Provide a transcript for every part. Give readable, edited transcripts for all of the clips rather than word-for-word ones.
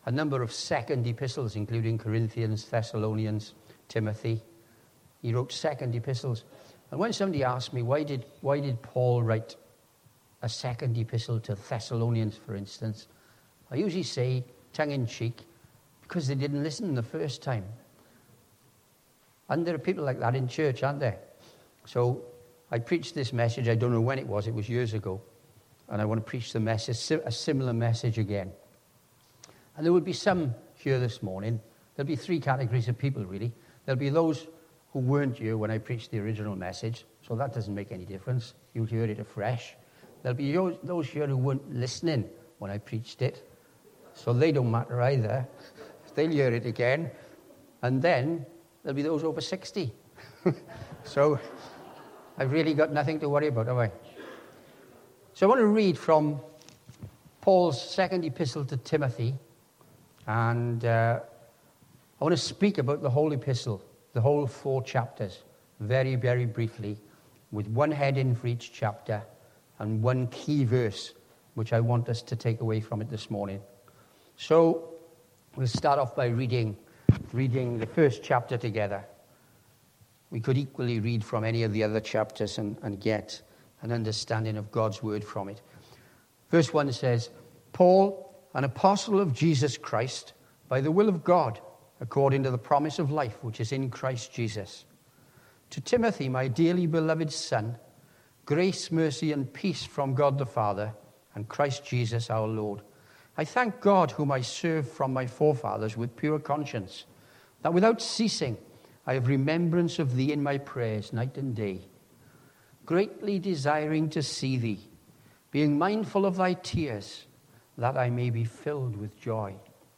a number of second epistles, including Corinthians, Thessalonians, Timothy. He wrote second epistles. And when somebody asked me, why did Paul write a second epistle to Thessalonians, for instance, I usually say, tongue-in-cheek, because they didn't listen the first time. And there are people like that in church, aren't there? So I preached this message, I don't know when it was years ago, and I want to preach the message, a similar message again. And there will be some here this morning. There'll be three categories of people, really. There'll be those who weren't here when I preached the original message, so that doesn't make any difference. You'll hear it afresh. There'll be those here who weren't listening when I preached it, so they don't matter either. They'll hear it again. And then there'll be those over 60. So I've really got nothing to worry about, have I? So I want to read from Paul's second epistle to Timothy, and I want to speak about the whole epistle, the whole 4 chapters, very, very briefly, with one heading for each chapter and one key verse, which I want us to take away from it this morning. So we'll start off by reading the first chapter together. We could equally read from any of the other chapters and get an understanding of God's word from it. Verse 1 says, Paul, an apostle of Jesus Christ, by the will of God, according to the promise of life which is in Christ Jesus. To Timothy, my dearly beloved son, grace, mercy, and peace from God the Father and Christ Jesus our Lord. I thank God, whom I serve from my forefathers with pure conscience, that without ceasing I have remembrance of thee in my prayers night and day, greatly desiring to see thee, being mindful of thy tears, that I may be filled with joy.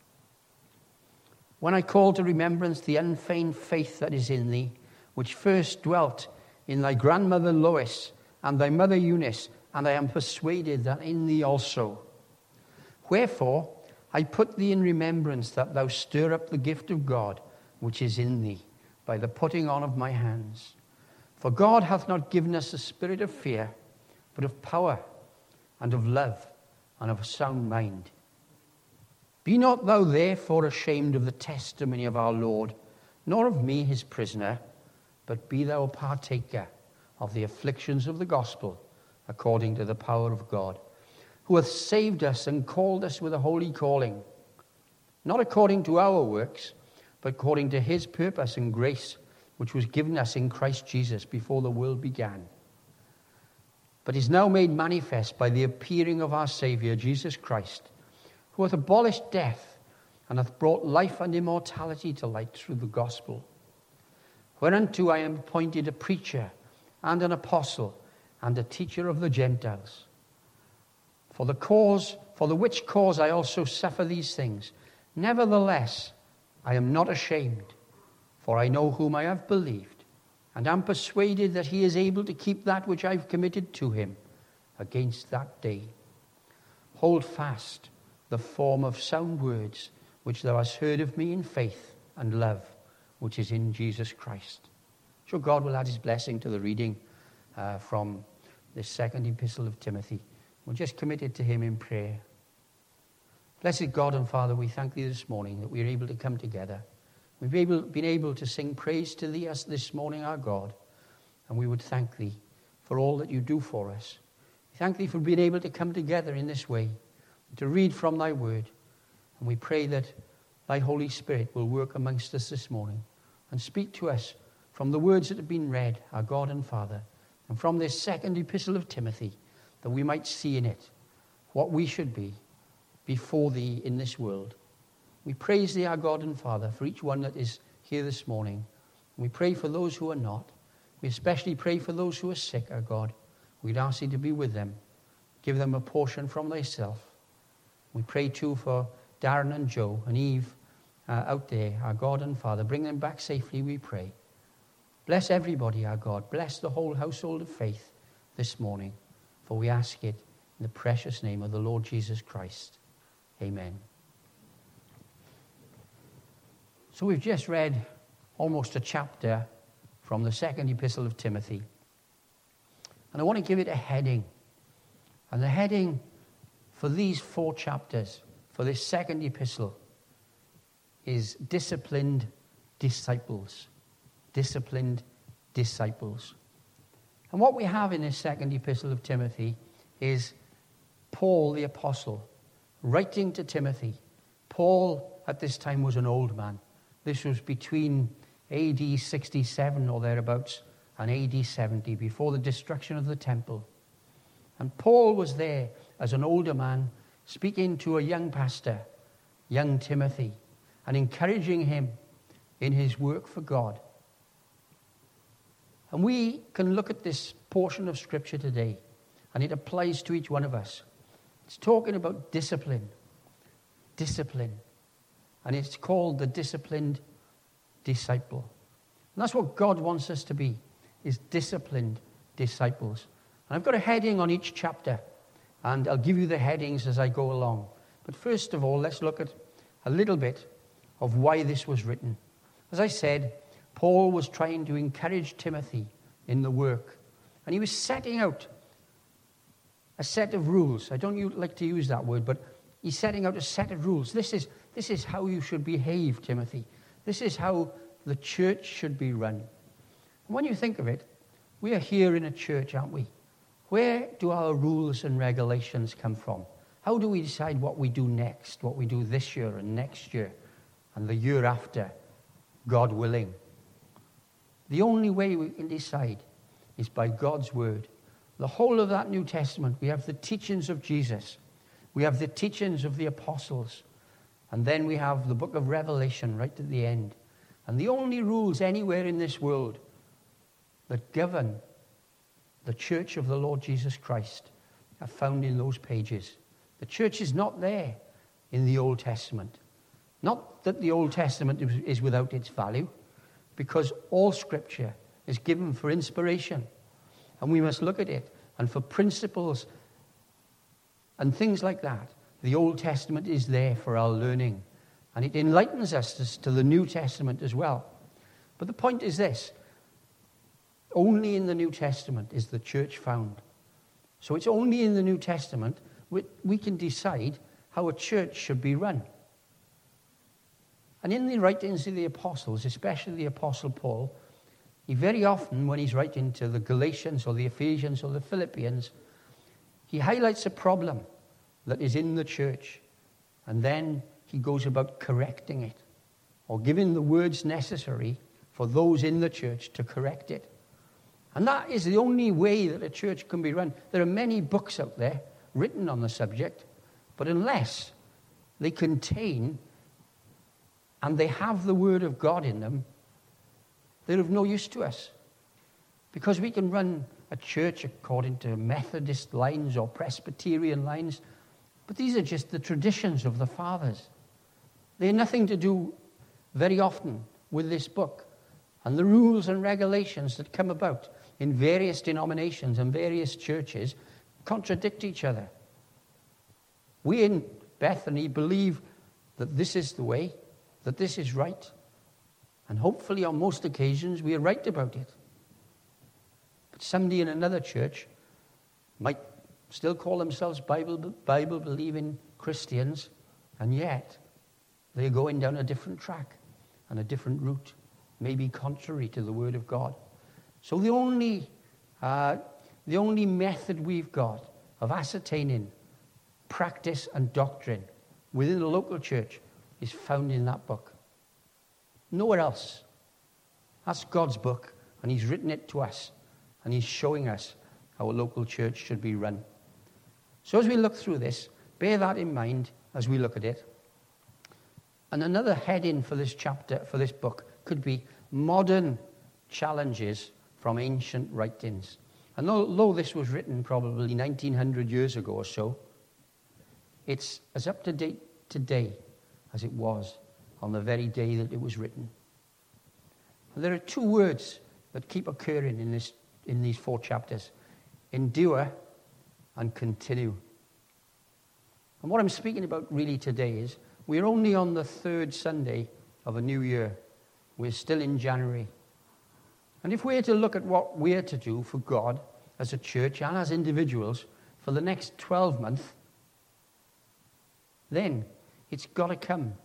When I call to remembrance the unfeigned faith that is in thee, which first dwelt in thy grandmother Lois and thy mother Eunice, and I am persuaded that in thee also. Wherefore, I put thee in remembrance that thou stir up the gift of God, which is in thee, by the putting on of my hands. For God hath not given us a spirit of fear, but of power, and of love, and of a sound mind. Be not thou therefore ashamed of the testimony of our Lord, nor of me his prisoner, but be thou a partaker of the afflictions of the gospel, according to the power of God, who hath saved us and called us with a holy calling, not according to our works, but according to his purpose and grace, which was given us in Christ Jesus before the world began, but is now made manifest by the appearing of our Saviour, Jesus Christ, who hath abolished death, and hath brought life and immortality to light through the gospel, whereunto I am appointed a preacher, and an apostle, and a teacher of the Gentiles. For the which cause I also suffer these things. Nevertheless, I am not ashamed, for I know whom I have believed, and am persuaded that he is able to keep that which I have committed to him against that day. Hold fast the form of sound words which thou hast heard of me in faith and love, which is in Jesus Christ. So God will add his blessing to the reading from this second epistle of Timothy. We'll just commit it to him in prayer. Blessed God and Father, we thank thee this morning that we are able to come together. We've been able to sing praise to thee this morning, our God, and we would thank thee for all that you do for us. We thank thee for being able to come together in this way, to read from thy word, and we pray that thy Holy Spirit will work amongst us this morning and speak to us from the words that have been read, our God and Father, and from this second epistle of Timothy, that we might see in it what we should be before thee in this world. We praise thee, our God and Father, for each one that is here this morning. We pray for those who are not. We especially pray for those who are sick, our God. We'd ask thee to be with them. Give them a portion from thyself. We pray too for Darren and Joe and Eve out there, our God and Father. Bring them back safely, we pray. Bless everybody, our God. Bless the whole household of faith this morning. For we ask it in the precious name of the Lord Jesus Christ. Amen. So we've just read almost a chapter from the second epistle of Timothy. And I want to give it a heading. And the heading for these 4 chapters, for this second epistle, is disciplined disciples. Disciplined disciples. And what we have in this second epistle of Timothy is Paul the apostle writing to Timothy. Paul at this time was an old man. This was between AD 67 or thereabouts and AD 70, before the destruction of the temple. And Paul was there as an older man, speaking to a young pastor, young Timothy, and encouraging him in his work for God. And we can look at this portion of Scripture today, and it applies to each one of us. It's talking about discipline. Discipline. And it's called the disciplined disciple. And that's what God wants us to be, is disciplined disciples. And I've got a heading on each chapter, and I'll give you the headings as I go along. But first of all, let's look at a little bit of why this was written. As I said, Paul was trying to encourage Timothy in the work. And he was setting out a set of rules. I don't like to use that word, but he's setting out a set of rules. This is how you should behave, Timothy. This is how the church should be run. And when you think of it, we are here in a church, aren't we? Where do our rules and regulations come from? How do we decide what we do next, what we do this year and next year and the year after, God willing? The only way we can decide is by God's word. The whole of that New Testament, we have the teachings of Jesus. We have the teachings of the apostles. And then we have the book of Revelation right at the end. And the only rules anywhere in this world that govern the church of the Lord Jesus Christ are found in those pages. The church is not there in the Old Testament. Not that the Old Testament is without its value, because all Scripture is given for inspiration. And we must look at it. And for principles and things like that, the Old Testament is there for our learning. And it enlightens us to the New Testament as well. But the point is this: only in the New Testament is the church found. So it's only in the New Testament we can decide how a church should be run. And in the writings of the apostles, especially the Apostle Paul, he very often, when he's writing to the Galatians or the Ephesians or the Philippians, he highlights a problem that is in the church. And then he goes about correcting it, or giving the words necessary for those in the church to correct it. And that is the only way that a church can be run. There are many books out there written on the subject, but unless they contain and they have the word of God in them, they're of no use to us. Because we can run a church according to Methodist lines or Presbyterian lines, but these are just the traditions of the fathers. They have nothing to do very often with this book. And the rules and regulations that come about in various denominations and various churches contradict each other. We in Bethany believe that this is the way, that this is right, and hopefully on most occasions we are right about it. But somebody in another church might still call themselves Bible-believing Christians, and yet they're going down a different track and a different route, maybe contrary to the Word of God. So the only method we've got of ascertaining practice and doctrine within the local church is found in that book. Nowhere else. That's God's book, and he's written it to us, and he's showing us how a local church should be run. So as we look through this, bear that in mind as we look at it. And another heading for this chapter, for this book, could be modern challenges from ancient writings. And although this was written probably 1900 years ago or so, it's as up to date today as it was on the very day that it was written. And there are two words that keep occurring in these 4 chapters: endure and continue. And what I'm speaking about really today is we're only on the 3rd Sunday of a new year. We're still in January. And if we're to look at what we're to do for God as a church and as individuals for the next 12 months, then it's got to come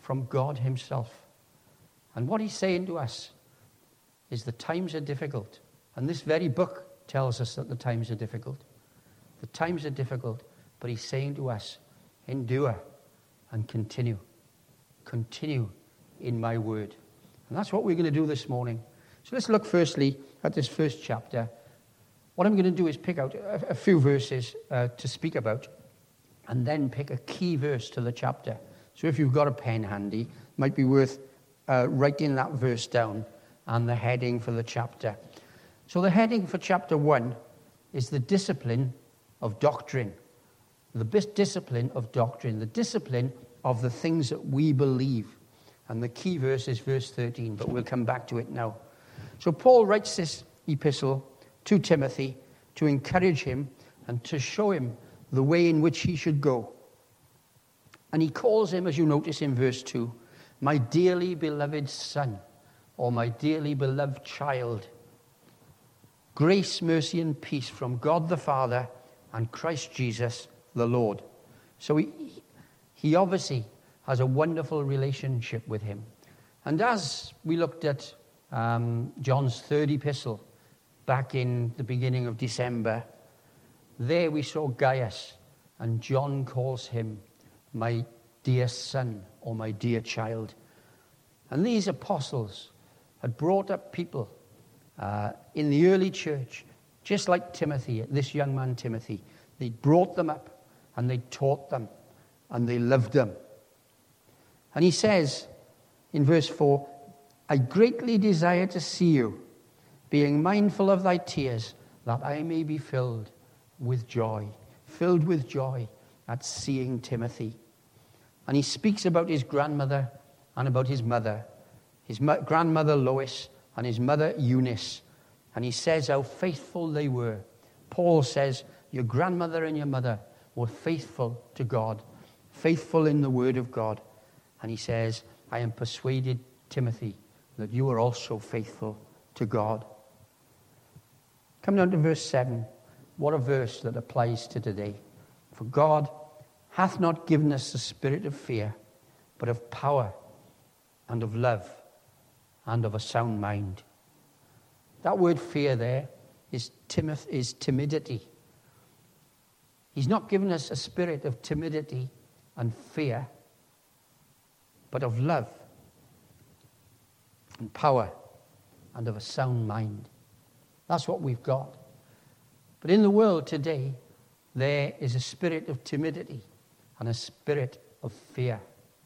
from God himself. And what he's saying to us is the times are difficult. And this very book tells us that the times are difficult. The times are difficult, but he's saying to us, endure and continue. Continue in my word. And that's what we're going to do this morning. So let's look firstly at this first chapter. What I'm going to do is pick out a few verses to speak about, and then pick a key verse to the chapter. So if you've got a pen handy, it might be worth writing that verse down and the heading for the chapter. So the heading for chapter 1 is the discipline of doctrine. The discipline of doctrine. The discipline of the things that we believe. And the key verse is verse 13, but we'll come back to it now. So Paul writes this epistle to Timothy to encourage him and to show him the way in which he should go. And he calls him, as you notice in verse 2, my dearly beloved son, or my dearly beloved child. Grace, mercy, and peace from God the Father and Christ Jesus the Lord. So he obviously has a wonderful relationship with him. And as we looked at John's third epistle back in the beginning of December, there we saw Gaius, and John calls him my dear son or my dear child. And these apostles had brought up people in the early church, just like Timothy, this young man Timothy. They brought them up and they taught them and they loved them. And he says in verse 4, I greatly desire to see you, being mindful of thy tears, that I may be filled with joy at seeing Timothy. And he speaks about his grandmother and about his mother, his grandmother Lois and his mother Eunice. And he says how faithful they were. Paul says, your grandmother and your mother were faithful to God, faithful in the word of God. And he says, I am persuaded, Timothy, that you are also faithful to God. Come down to verse 7. What a verse that applies to today. For God hath not given us the spirit of fear, but of power and of love and of a sound mind. That word fear there is timidity. He's not given us a spirit of timidity and fear, but of love and power and of a sound mind. That's what we've got. But in the world today, there is a spirit of timidity and a spirit of fear.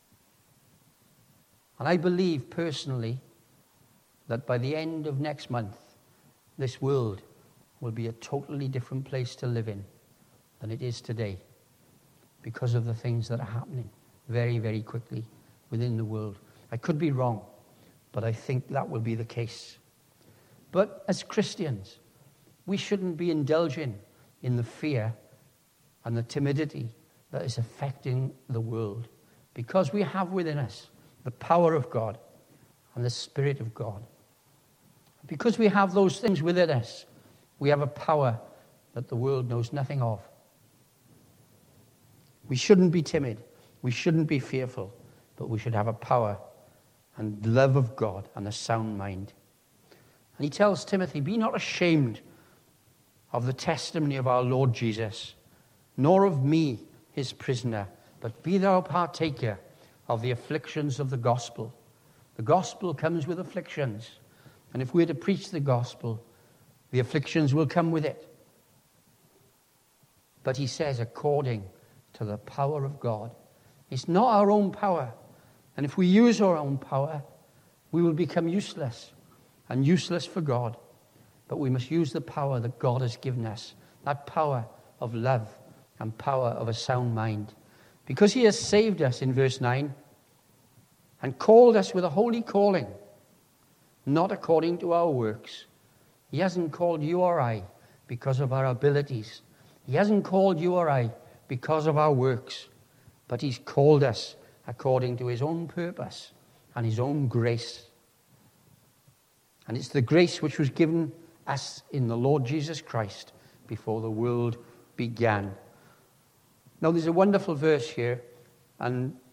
And I believe personally that by the end of next month, this world will be a totally different place to live in than it is today, because of the things that are happening very, very quickly within the world. I could be wrong, but I think that will be the case. But as Christians, we shouldn't be indulging in the fear and the timidity that is affecting the world, because we have within us the power of God and the Spirit of God. Because we have those things within us, we have a power that the world knows nothing of. We shouldn't be timid. We shouldn't be fearful. But we should have a power and love of God and a sound mind. And he tells Timothy, be not ashamed of the testimony of our Lord Jesus, nor of me, his prisoner, but be thou partaker of the afflictions of the gospel. The gospel comes with afflictions. And if we're to preach the gospel, the afflictions will come with it. But he says, according to the power of God. It's not our own power. And if we use our own power, we will become useless and useless for God. But we must use the power that God has given us, that power of love and power of a sound mind. Because he has saved us in verse 9 and called us with a holy calling, not according to our works. He hasn't called you or I because of our abilities. He hasn't called you or I because of our works, but he's called us according to his own purpose and his own grace. And it's the grace which was given us in the Lord Jesus Christ before the world began. Now there's a wonderful verse here, and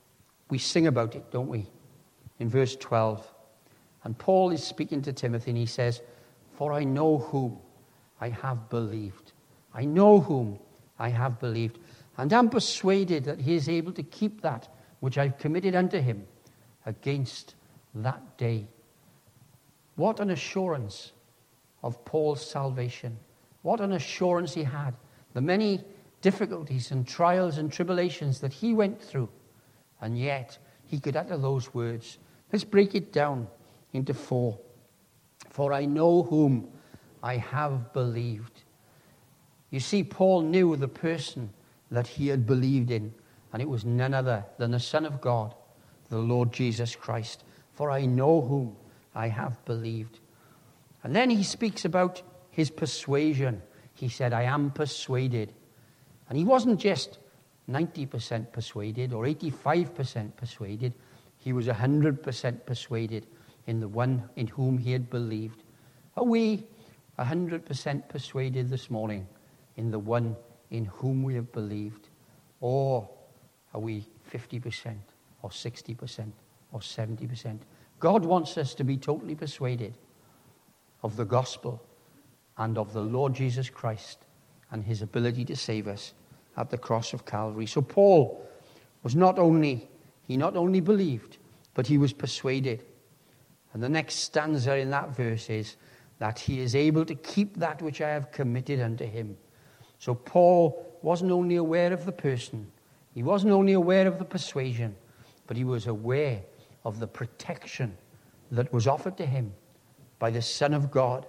We sing about it, don't we? In verse 12. And Paul is speaking to Timothy and he says, "For I know whom I have believed. I know whom I have believed. And am persuaded that he is able to keep that which I've committed unto him against that day." What an assurance of Paul's salvation. What an assurance he had. The many difficulties and trials and tribulations that he went through. And yet, he could utter those words. Let's break it down into 4. For I know whom I have believed. You see, Paul knew the person that he had believed in, and it was none other than the Son of God, the Lord Jesus Christ. For I know whom I have believed. And then he speaks about his persuasion. He said, I am persuaded. And he wasn't just 90% persuaded or 85% persuaded. He was 100% persuaded in the one in whom he had believed. Are we 100% persuaded this morning in the one in whom we have believed? Or are we 50% or 60% or 70%? God wants us to be totally persuaded of the gospel and of the Lord Jesus Christ and his ability to save us at the cross of Calvary. So Paul was not only believed, but he was persuaded. And the next stanza in that verse is that he is able to keep that which I have committed unto him. So Paul wasn't only aware of the person, he wasn't only aware of the persuasion, but he was aware of the protection that was offered to him by the Son of God.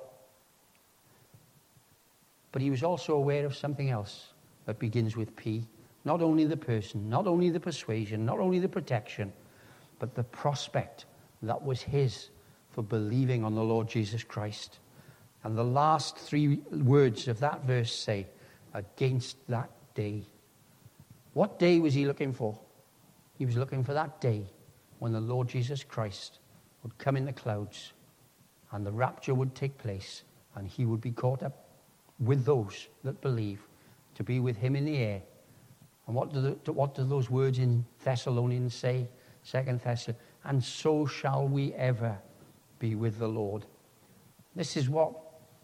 But he was also aware of something else that begins with P. Not only the person, not only the persuasion, not only the protection, but the prospect that was his for believing on the Lord Jesus Christ. And the last 3 words of that verse say, against that day. What day was he looking for? He was looking for that day when the Lord Jesus Christ would come in the clouds and the rapture would take place and he would be caught up with those that believe to be with him in the air. And what do those words in Thessalonians say? 2 Thessalonians, and so shall we ever be with the Lord. This is what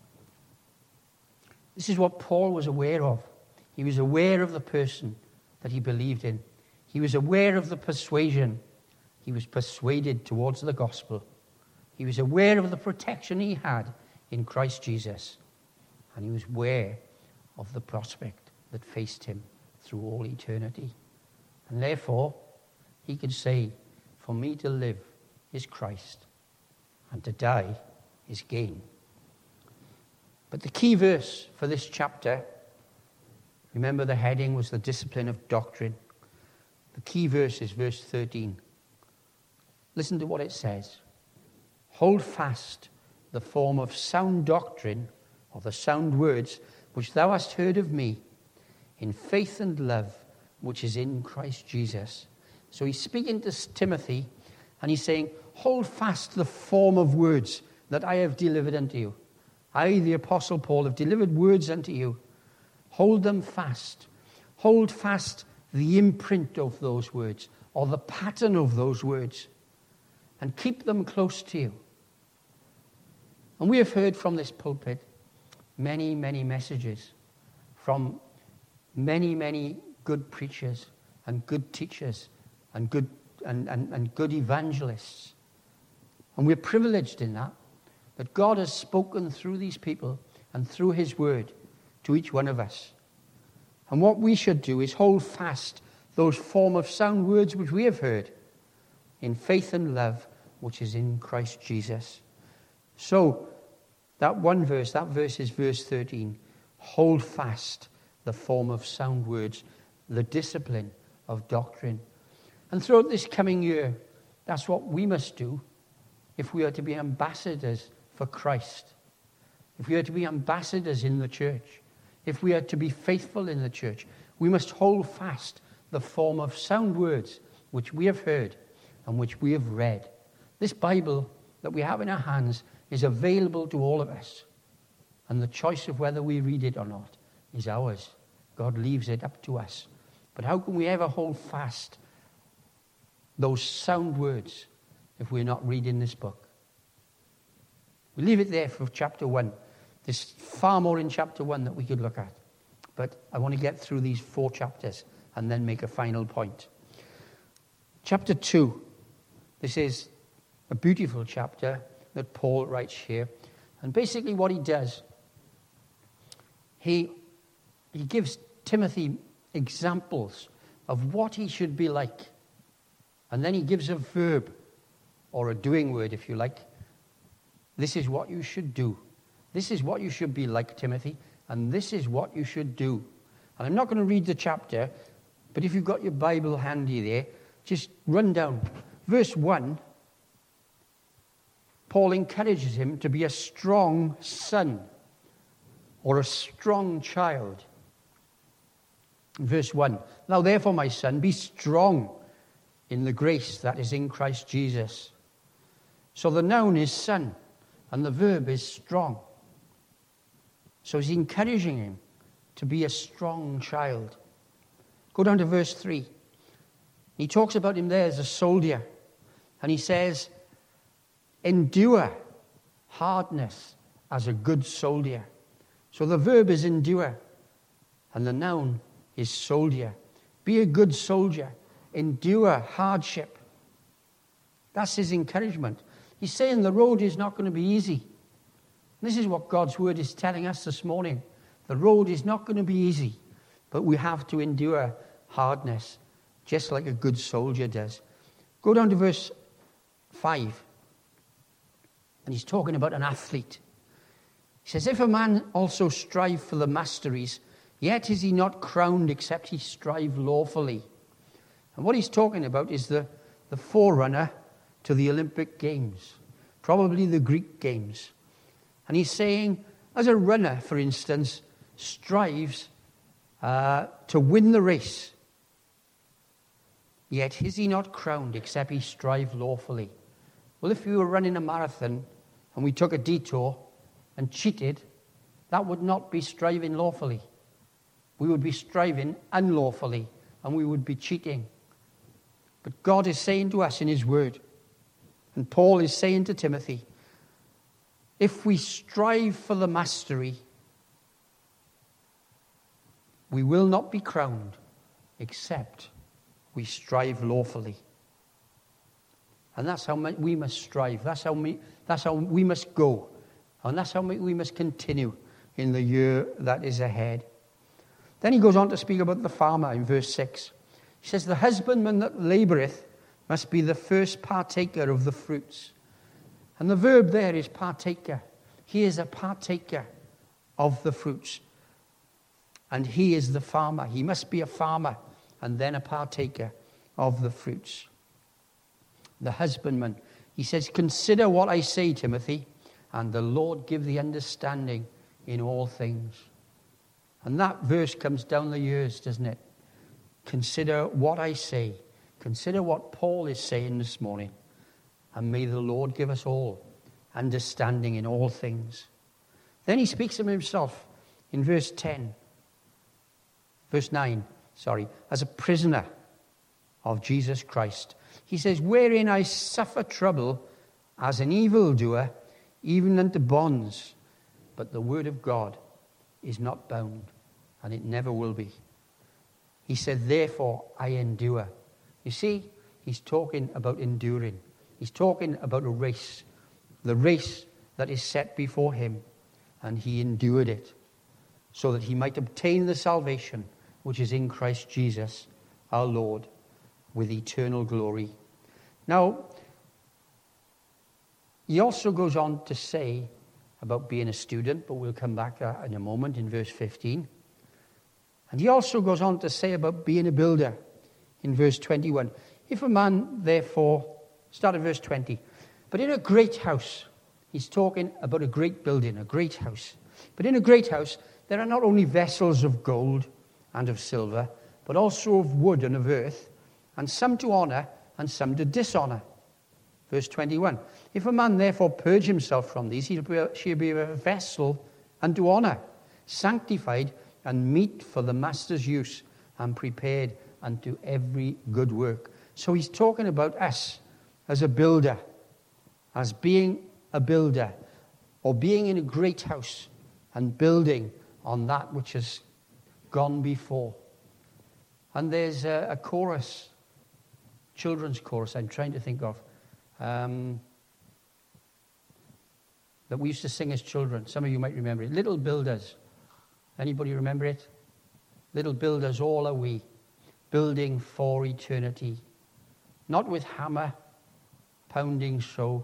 Paul was aware of. He was aware of the person that he believed in. He was aware of the persuasion. He was persuaded towards the gospel. He was aware of the protection he had in Christ Jesus. And he was aware of the prospect that faced him through all eternity. And therefore, he could say, for me to live is Christ, and to die is gain. But the key verse for this chapter, remember the heading was the discipline of doctrine. The key verse is verse 13. Listen to what it says. Hold fast the form of sound doctrine, or the sound words, which thou hast heard of me, in faith and love, which is in Christ Jesus. So he's speaking to Timothy, and he's saying, hold fast the form of words that I have delivered unto you. I, the Apostle Paul, have delivered words unto you. Hold them fast. Hold fast the imprint of those words, or the pattern of those words, and keep them close to you. And we have heard from this pulpit many, many messages from many, many good preachers and good teachers and good evangelists. And we're privileged in that God has spoken through these people and through his word to each one of us. And what we should do is hold fast those form of sound words which we have heard in faith and love, which is in Christ Jesus. So, that verse is verse 13. Hold fast the form of sound words, the discipline of doctrine. And throughout this coming year, that's what we must do if we are to be ambassadors for Christ. If we are to be ambassadors in the church, if we are to be faithful in the church, we must hold fast the form of sound words which we have heard and which we have read. This Bible that we have in our hands is available to all of us. And the choice of whether we read it or not is ours. God leaves it up to us. But how can we ever hold fast those sound words if we're not reading this book. We leave it there for chapter 1. There's far more in chapter 1 that we could look at. But I want to get through these 4 chapters and then make a final point. Chapter 2. This is a beautiful chapter that Paul writes here. And basically what he does, he gives Timothy examples of what he should be like. And then he gives a verb, or a doing word if you like. This is what you should do. This is what you should be like, Timothy, and this is what you should do. And I'm not going to read the chapter, but if you've got your Bible handy there, just run down. Verse 1, Paul encourages him to be a strong son or a strong child. Verse 1, now therefore, my son, be strong in the grace that is in Christ Jesus. So the noun is son, and the verb is strong. So he's encouraging him to be a strong child. Go down to verse 3. He talks about him there as a soldier. And he says, endure hardness as a good soldier. So the verb is endure, and the noun is soldier. Be a good soldier. Endure hardship. That's his encouragement. He's saying the road is not going to be easy. This is what God's word is telling us this morning. The road is not going to be easy, but we have to endure hardness, just like a good soldier does. Go down to verse 5. And he's talking about an athlete. He says, if a man also strive for the masteries, yet is he not crowned except he strive lawfully. And what he's talking about is the forerunner to the Olympic Games, probably the Greek Games. And he's saying, as a runner, for instance, strives to win the race, yet is he not crowned except he strive lawfully. Well, if we were running a marathon and we took a detour and cheated, that would not be striving lawfully. We would be striving unlawfully, and we would be cheating. But God is saying to us in his word, and Paul is saying to Timothy, if we strive for the mastery, we will not be crowned except we strive lawfully. And that's how we must strive. That's how we must go. And that's how we must continue in the year that is ahead. Then he goes on to speak about the farmer in verse 6. He says, the husbandman that laboureth must be the first partaker of the fruits. And the verb there is partaker. He is a partaker of the fruits. And he is the farmer. He must be a farmer and then a partaker of the fruits. The husbandman. He says, consider what I say, Timothy, and the Lord give thee understanding in all things. And that verse comes down the years, doesn't it? Consider what I say. Consider what Paul is saying this morning. And may the Lord give us all understanding in all things. Then he speaks of himself in verse 9, as a prisoner of Jesus Christ. He says, wherein I suffer trouble as an evildoer, even unto bonds. But the word of God is not bound, and it never will be. He said, therefore I endure. You see, he's talking about enduring. He's talking about a race, the race that is set before him, and he endured it so that he might obtain the salvation which is in Christ Jesus, our Lord, with eternal glory. Now, he also goes on to say about being a student, but we'll come back in a moment in verse 15. And he also goes on to say about being a builder in verse 21. If a man, therefore, start at verse 20. But in a great house, he's talking about a great building, a great house. But in a great house, there are not only vessels of gold and of silver, but also of wood and of earth, and some to honor and some to dishonor. Verse 21. If a man therefore purge himself from these, he'll be a vessel unto honor, sanctified and meet for the master's use, and prepared unto every good work. So he's talking about us as a builder, as being a builder, or being in a great house and building on that which has gone before. And there's a chorus, children's chorus, I'm trying to think of, that we used to sing as children. Some of you might remember it. Little builders. Anybody remember it? Little builders, all are we, building for eternity. Not with hammer, pounding so,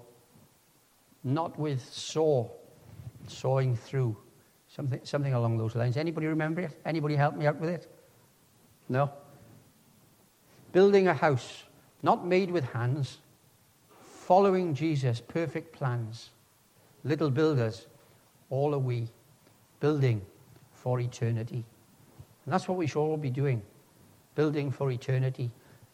not with saw, sawing through. Something along those lines. Anybody remember it? Anybody help me out with it? No? Building a house, not made with hands, following Jesus' perfect plans. Little builders, all are we, building for eternity. And that's what we should all be doing, building for eternity.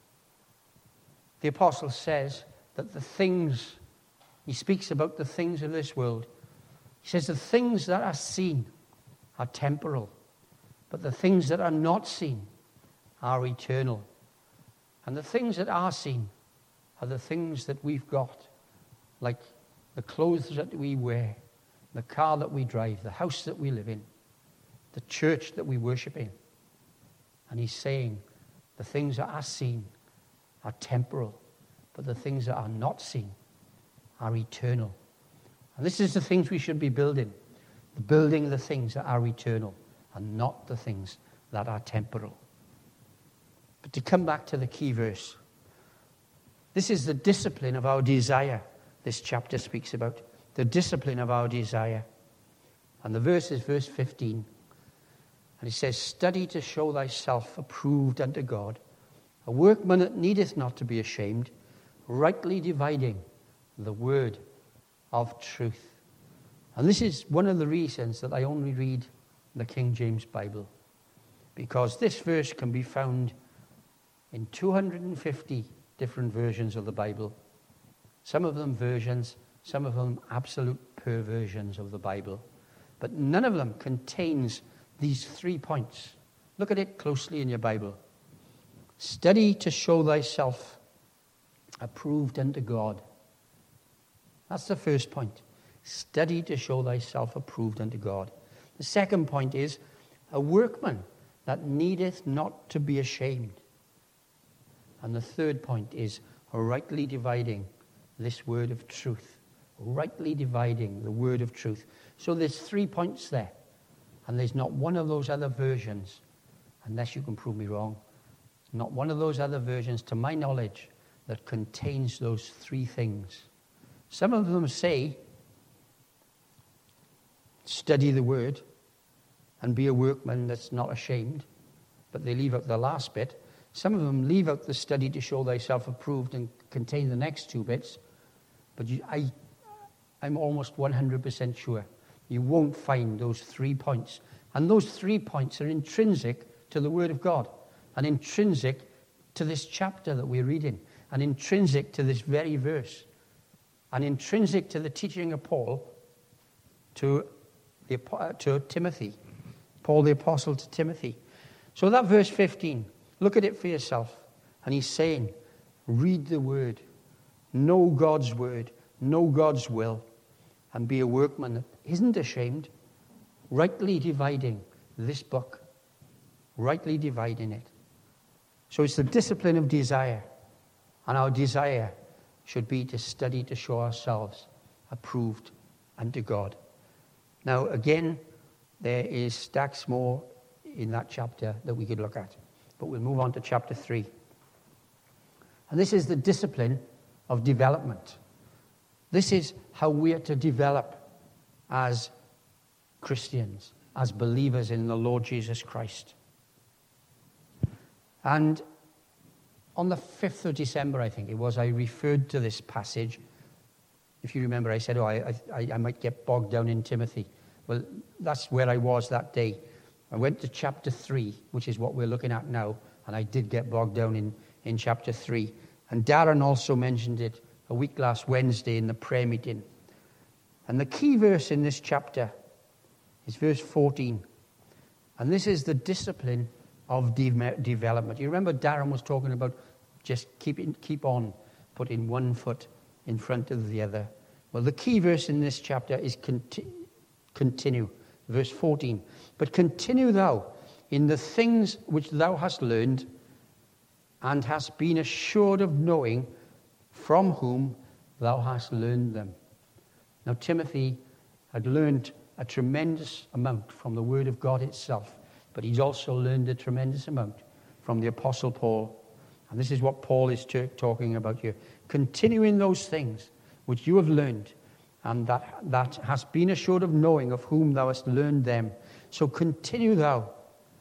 The apostle says that the things, he speaks about the things of this world. He says the things that are seen are temporal, but the things that are not seen are eternal. And the things that are seen are the things that we've got, like the clothes that we wear, the car that we drive, the house that we live in, the church that we worship in. And he's saying the things that are seen are temporal, but the things that are not seen are eternal. And this is the things we should be building the things that are eternal and not the things that are temporal. But to come back to the key verse, this is the discipline of our desire this chapter speaks about, the discipline of our desire. And the verse is verse 15. And it says, study to show thyself approved unto God, a workman that needeth not to be ashamed, rightly dividing the word of truth. And this is one of the reasons that I only read the King James Bible, because this verse can be found in 250 different versions of the Bible. Some of them versions, some of them absolute perversions of the Bible. But none of them contains these 3 points. Look at it closely in your Bible. Study to show thyself approved unto God. That's the first point. Study to show thyself approved unto God. The second point is a workman that needeth not to be ashamed. And the third point is rightly dividing this word of truth. Rightly dividing the word of truth. So there's 3 points there. And there's not one of those other versions, unless you can prove me wrong, not one of those other versions, to my knowledge, that contains those 3 things. Some of them say, study the word and be a workman that's not ashamed, but they leave out the last bit. Some of them leave out the study to show thyself approved and contain the next 2 bits. But I'm almost 100% sure you won't find those 3 points. And those 3 points are intrinsic to the Word of God, and intrinsic to this chapter that we're reading, and intrinsic to this very verse, and intrinsic to the teaching of Paul to Timothy, Paul the apostle to Timothy. So that verse 15, look at it for yourself. And he's saying, read the Word, know God's Word, know God's will, and be a workman that isn't ashamed, rightly dividing this book, rightly dividing it. So it's the discipline of desire, and our desire should be to study to show ourselves approved unto God. Now, again, there is stacks more in that chapter that we could look at, but we'll move on to chapter 3. And this is the discipline of development. This is how we are to develop as Christians, as believers in the Lord Jesus Christ. And on the 5th of December, I think it was, I referred to this passage. If you remember, I said, I might get bogged down in Timothy. Well, that's where I was that day. I went to chapter 3, which is what we're looking at now, and I did get bogged down in chapter 3. And Darren also mentioned it a week last Wednesday in the prayer meeting. And the key verse in this chapter is verse 14. And this is the discipline of development. You remember Darren was talking about just keep on putting one foot in front of the other. Well, the key verse in this chapter is continue. Verse 14. But continue thou in the things which thou hast learned and hast been assured of knowing from whom thou hast learned them. Now, Timothy had learned a tremendous amount from the Word of God itself, but he's also learned a tremendous amount from the Apostle Paul. And this is what Paul is talking about here. Continue in those things which you have learned, and that hast been assured of knowing of whom thou hast learned them. So continue thou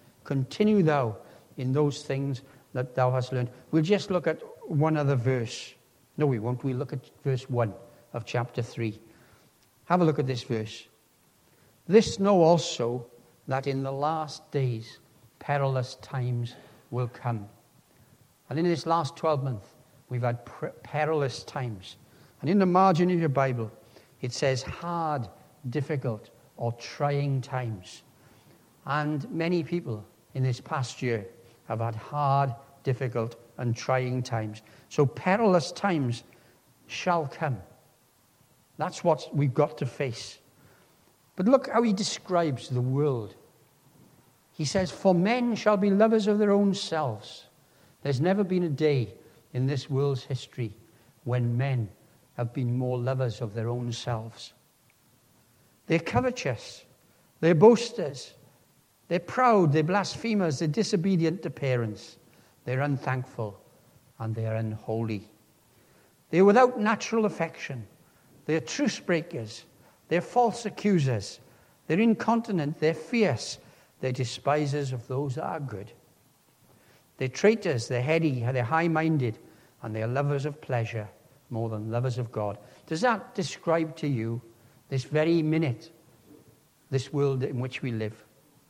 in those things that thou hast learned. We'll just look at one other verse. No, we won't. We'll look at verse 1 of chapter 3. Have a look at this verse. This know also, that in the last days perilous times will come. And in this last 12 months, we've had perilous times. And in the margin of your Bible, it says hard, difficult, or trying times. And many people in this past year have had hard, difficult, and trying times. So perilous times shall come. That's what we've got to face. But look how he describes the world. He says, for men shall be lovers of their own selves. There's never been a day in this world's history when men have been more lovers of their own selves. They're covetous. They're boasters. They're proud. They're blasphemers. They're disobedient to parents. They're unthankful. And they're unholy. They're without natural affection. They're truce breakers. They're false accusers. They're incontinent. They're fierce. They're despisers of those that are good. They're traitors. They're heady. They're high-minded. And they're lovers of pleasure more than lovers of God. Does that describe to you this very minute, this world in which we live?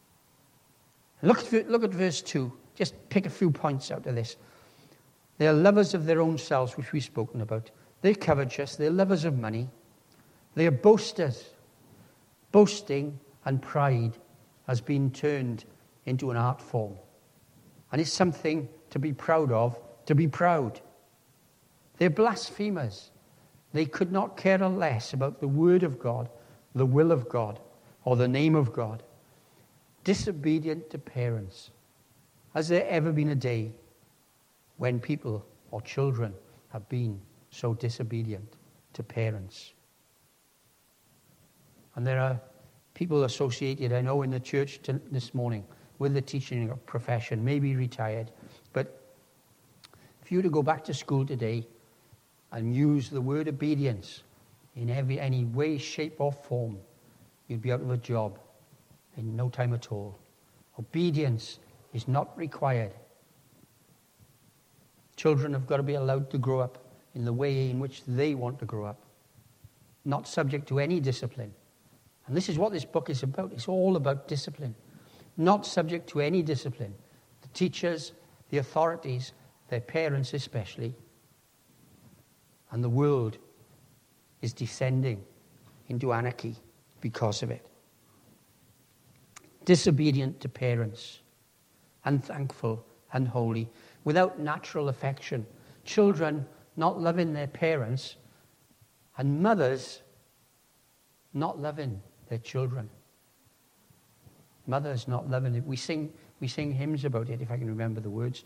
Look at verse 2. Just pick a few points out of this. They're lovers of their own selves, which we've spoken about. They're covetous. They're lovers of money. They're boasters. Boasting and pride has been turned into an art form. And it's something to be proud of, to be proud. They're blasphemers. They could not care less about the word of God, the will of God, or the name of God. Disobedient to parents. Has there ever been a day when people or children have been so disobedient to parents? And there are people associated, I know, in the church this morning with the teaching profession, maybe retired. But if you were to go back to school today and use the word obedience in any way, shape, or form, you'd be out of a job in no time at all. Obedience is not required. Children have got to be allowed to grow up in the way in which they want to grow up, not subject to any discipline. And this is what this book is about. It's all about discipline, not subject to any discipline. The teachers, the authorities, their parents especially, and the world is descending into anarchy because of it. Disobedient to parents, unthankful, unholy, without natural affection, children not loving their parents, and mothers not loving their children. Mothers not loving it. We sing hymns about it, if I can remember the words.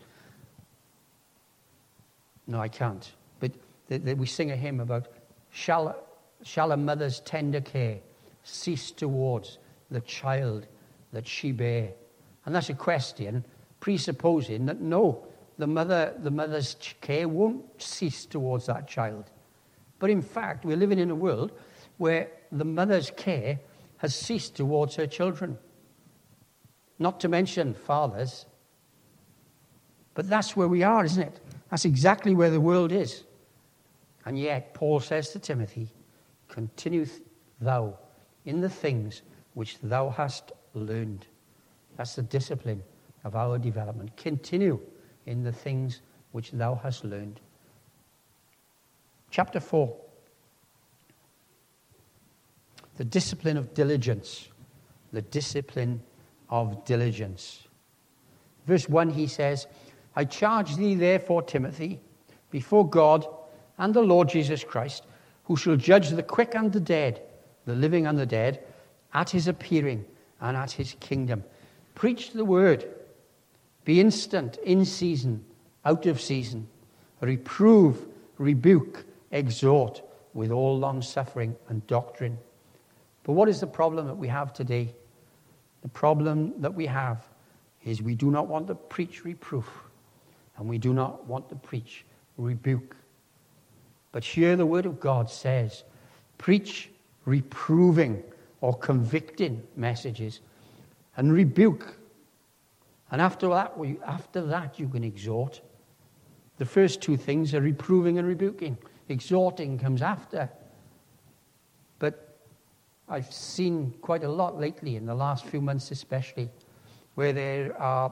No, I can't. But we sing a hymn about, shall a mother's tender care cease towards the child that she bare? And that's a question presupposing that no, the mother's care won't cease towards that child. But in fact, we're living in a world where the mother's care has ceased towards her children. Not to mention fathers. But that's where we are, isn't it? That's exactly where the world is. And yet, Paul says to Timothy, continue thou in the things which thou hast learned. That's the discipline of our development. Continue in the things which thou hast learned. Chapter 4. The discipline of diligence. The discipline of diligence. Verse 1, he says, I charge thee therefore, Timothy, before God and the Lord Jesus Christ, who shall judge the quick and the dead, the living and the dead, at his appearing and at his kingdom. Preach the word. Be instant, in season, out of season. Reprove, rebuke, exhort with all long-suffering and doctrine. But what is the problem that we have today? The problem that we have is we do not want to preach reproof, and we do not want to preach rebuke. But here the word of God says, preach reproving or convicting messages, and rebuke. And after that you can exhort. The first two things are reproving and rebuking. Exhorting comes after. But I've seen quite a lot lately, in the last few months especially, where there are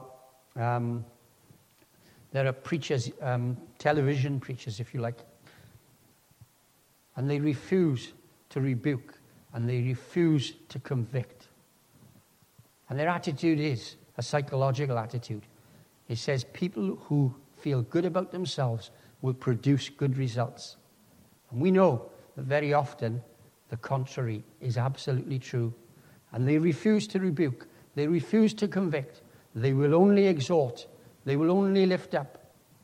preachers, television preachers, if you like, and they refuse to rebuke, and they refuse to convict. And their attitude is a psychological attitude. It says people who feel good about themselves will produce good results. And we know that very often the contrary is absolutely true. And they refuse to rebuke. They refuse to convict. They will only exhort. They will only lift up.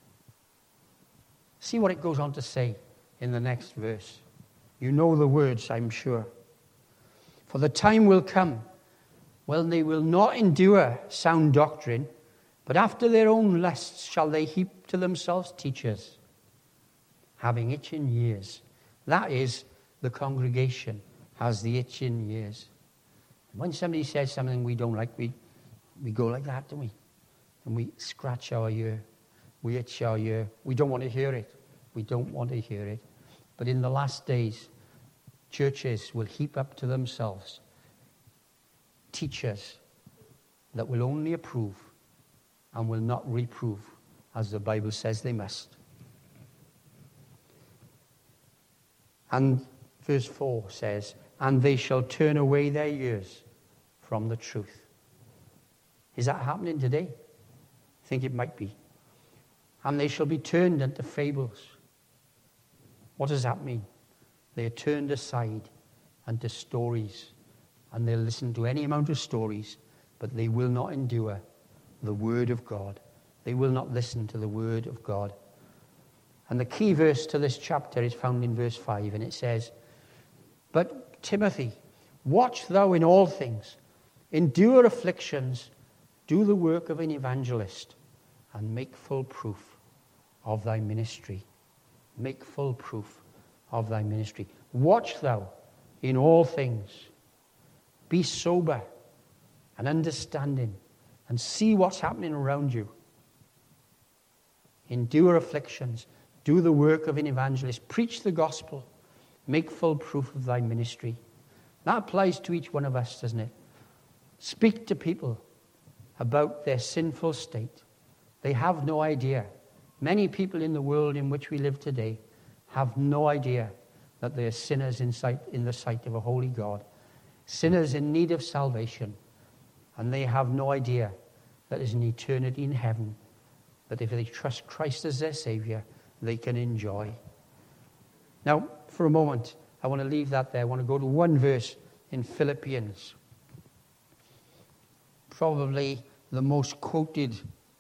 See what it goes on to say in the next verse. You know the words, I'm sure. For the time will come when they will not endure sound doctrine, but after their own lusts shall they heap to themselves teachers, having itching ears. That is, the congregation has the itching ears. When somebody says something we don't like, we go like that, don't we? And we scratch our ear. We itch our ear. We don't want to hear it. We don't want to hear it. But in the last days, churches will heap up to themselves teachers that will only approve and will not reprove, as the Bible says they must. And verse 4 says, and they shall turn away their ears from the truth. Is that happening today? I think it might be. And they shall be turned into fables. What does that mean? They are turned aside unto stories, and they'll listen to any amount of stories, but they will not endure the word of God. They will not listen to the word of God. And the key verse to this chapter is found in verse 5, and it says, but Timothy, watch thou in all things, endure afflictions, do the work of an evangelist, and make full proof of thy ministry. Make full proof of thy ministry. Watch thou in all things. Be sober and understanding, and see what's happening around you. Endure afflictions. Do the work of an evangelist. Preach the gospel. Make full proof of thy ministry. That applies to each one of us, doesn't it? Speak to people about their sinful state. They have no idea. Many people in the world in which we live today have no idea that they are sinners in the sight of a holy God. Sinners in need of salvation. And they have no idea that there's an eternity in heaven that if they trust Christ as their Savior, they can enjoy. Now, for a moment, I want to leave that there. I want to go to one verse in Philippians. Probably the most quoted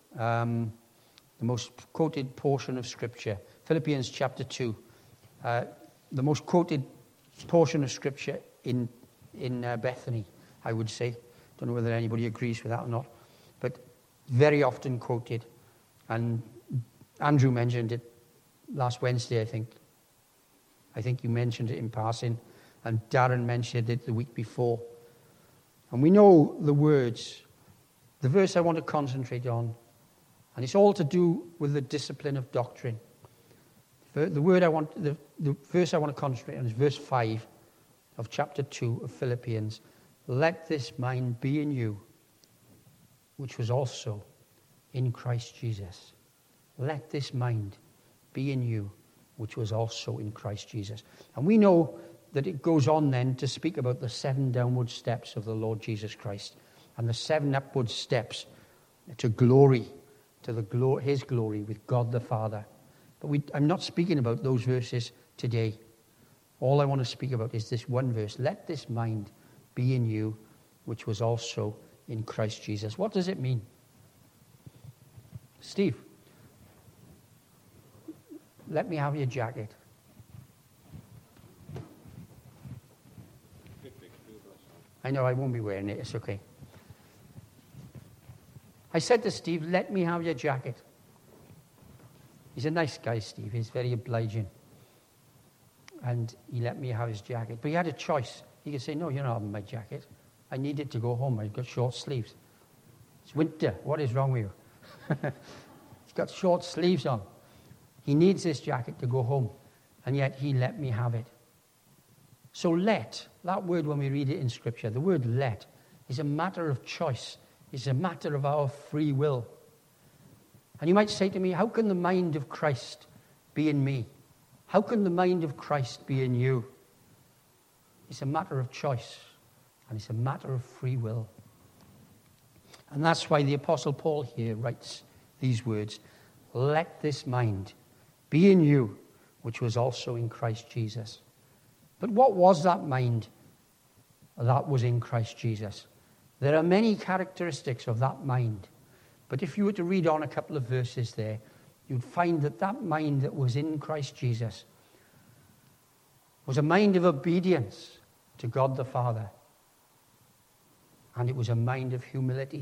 portion of Scripture. Philippians chapter 2. The most quoted portion of Scripture in Bethany, I would say. Don't know whether anybody agrees with that or not. But very often quoted. And Andrew mentioned it last Wednesday, I think. I think you mentioned it in passing. And Darren mentioned it the week before. And we know the words. The verse I want to concentrate on. And it's all to do with the discipline of doctrine. The verse I want to concentrate on is verse 5 of chapter 2 of Philippians. Let this mind be in you, which was also in Christ Jesus. Let this mind be in you, which was also in Christ Jesus. And we know that it goes on then to speak about the 7 downward steps of the Lord Jesus Christ and the 7 upward steps to glory to his glory with God the Father. But I'm not speaking about those verses today. All I want to speak about is this one verse. Let this mind be in you, which was also in Christ Jesus. What does it mean? Steve, let me have your jacket. I know I won't be wearing it. It's okay. I said to Steve, let me have your jacket. He's a nice guy, Steve. He's very obliging. And he let me have his jacket. But he had a choice. He could say, no, you're not having my jacket. I need it to go home. I've got short sleeves. It's winter. What is wrong with you? He's got short sleeves on. He needs this jacket to go home. And yet he let me have it. So let, that word when we read it in Scripture, the word let is a matter of choice. It's a matter of our free will. And you might say to me, how can the mind of Christ be in me? How can the mind of Christ be in you? It's a matter of choice. And it's a matter of free will. And that's why the Apostle Paul here writes these words, let this mind be in you, which was also in Christ Jesus. But what was that mind that was in Christ Jesus? There are many characteristics of that mind. But if you were to read on a couple of verses there, you'd find that that mind that was in Christ Jesus was a mind of obedience to God the Father. And it was a mind of humility.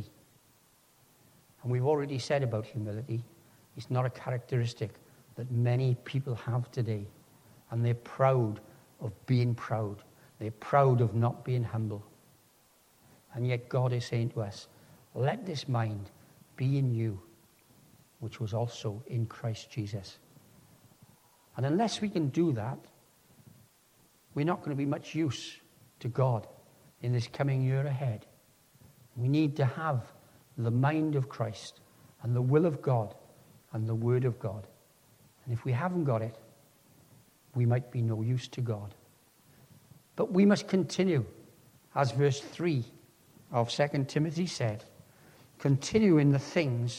And we've already said about humility, it's not a characteristic that many people have today. And they're proud of being proud. They're proud of not being humble. And yet God is saying to us, let this mind be in you, which was also in Christ Jesus. And unless we can do that, we're not going to be much use to God in this coming year ahead. We need to have the mind of Christ and the will of God and the word of God. And if we haven't got it, we might be no use to God. But we must continue, as verse 3 of 2 Timothy said, continue in the things,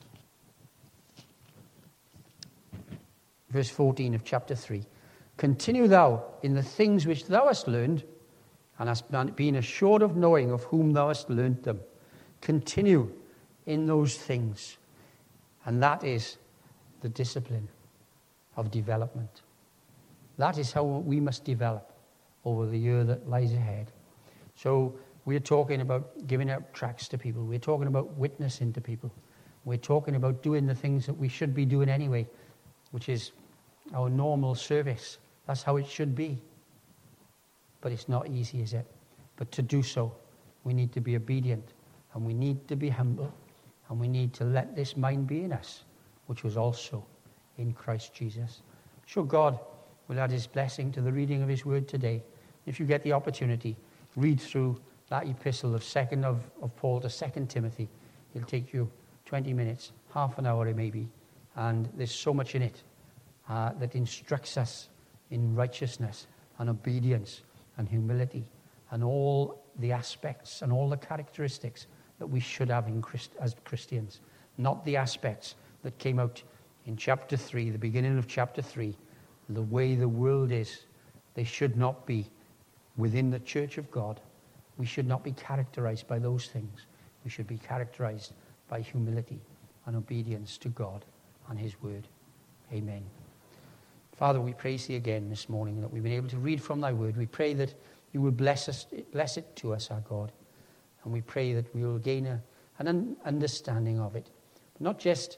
verse 14 of chapter 3, continue thou in the things which thou hast learned, and hast been assured of knowing of whom thou hast learned them. Continue in those things. And that is the discipline of development. That is how we must develop over the year that lies ahead. So we're talking about giving out tracts to people. We're talking about witnessing to people. We're talking about doing the things that we should be doing anyway, which is our normal service. That's how it should be. But it's not easy, is it? But to do so, we need to be obedient, and we need to be humble, and we need to let this mind be in us, which was also in Christ Jesus. Sure, God will add his blessing to the reading of his word today. If you get the opportunity, read through that epistle of Paul to 2 Timothy. It'll take you 20 minutes, half an hour maybe, and there's so much in it that instructs us in righteousness and obedience and humility and all the aspects and all the characteristics that we should have as Christians. Not the aspects that came out in chapter 3, the beginning of chapter 3, the way the world is. They should not be within the church of God. We should not be characterized by those things. We should be characterized by humility and obedience to God and his word. Amen. Father, we praise thee again this morning that we've been able to read from thy word. We pray that you will bless it to us, our God. And we pray that we will gain an understanding of it. Not just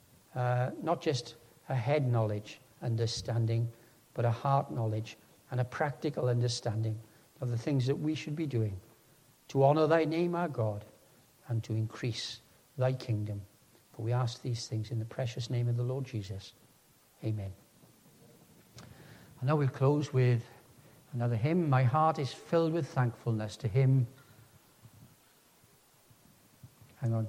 a head knowledge, understanding, but a heart knowledge and a practical understanding of the things that we should be doing to honor thy name, our God, and to increase thy kingdom. For we ask these things in the precious name of the Lord Jesus. Amen. And now we'll close with another hymn. My heart is filled with thankfulness to him. Hang on.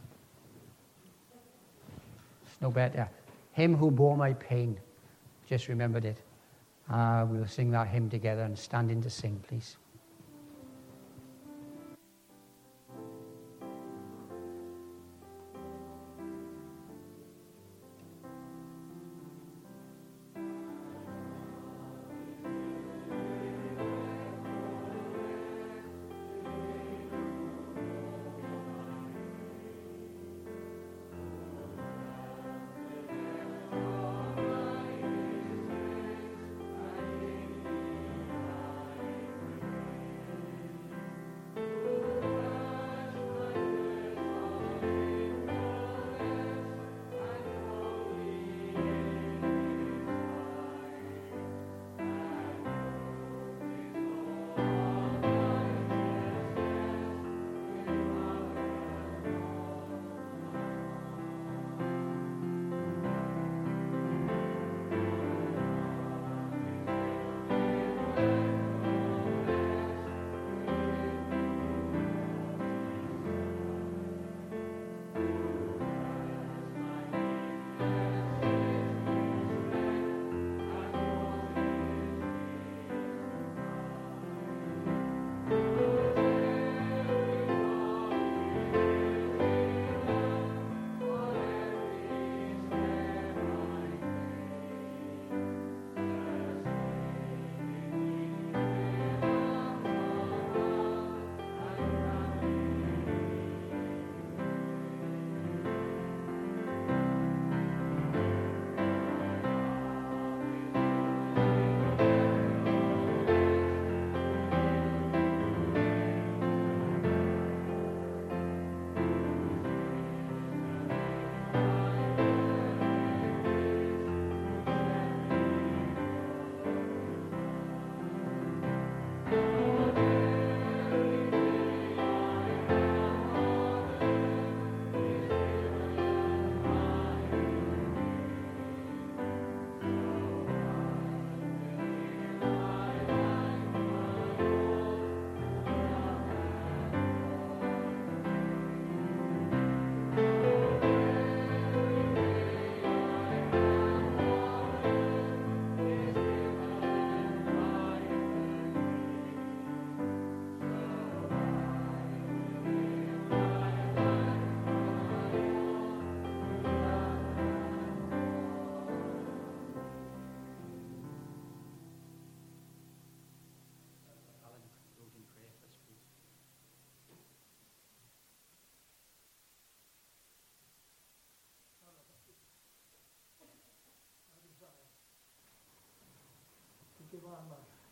It's no better. Him who bore my pain. Just remembered it. We'll sing that hymn together and stand in to sing, please.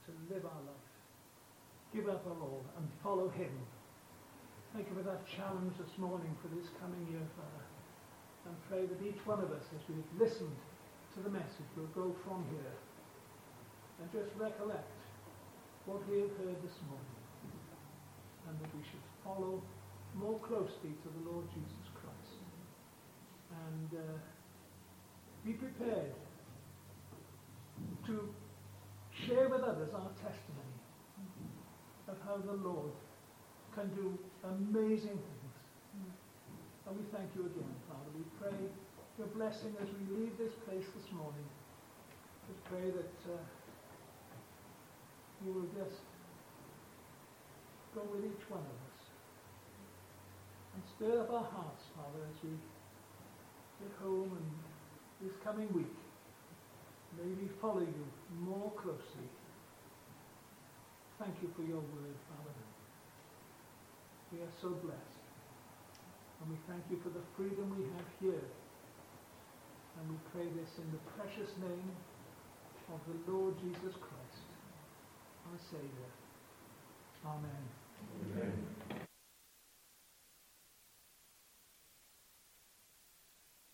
to live our life, give up our all, and follow him. Thank you for that challenge this morning for this coming year, Father. And pray that each one of us, as we've listened to the message, will go from here and just recollect what we have heard this morning, and that we should follow more closely to the Lord Jesus Christ, and be prepared to share with others our testimony of how the Lord can do amazing things. And we thank you again, Father. We pray your blessing as we leave this place this morning. We pray that you will just go with each one of us and stir up our hearts, Father, as we get home and this coming week. May we follow you more closely. Thank you for your word, Father. We are so blessed. And we thank you for the freedom we have here. And we pray this in the precious name of the Lord Jesus Christ, our Savior. Amen. Amen.